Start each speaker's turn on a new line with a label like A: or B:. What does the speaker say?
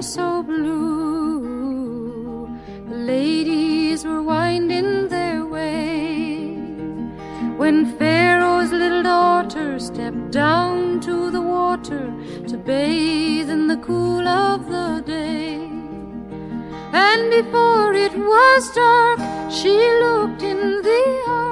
A: so blue. The ladies were winding their way when Pharaoh's little daughter stepped down to the water to bathe in the cool of the day. And before it was dark, she looked in the ark